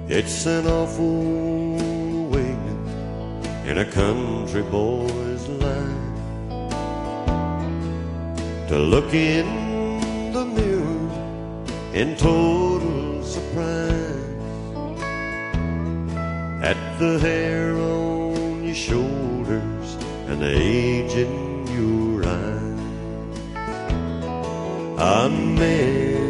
It's an awful awakening in a country boy's life to look in the mirror in total surprise at the hair on your shoulders and the age in your eyes. A man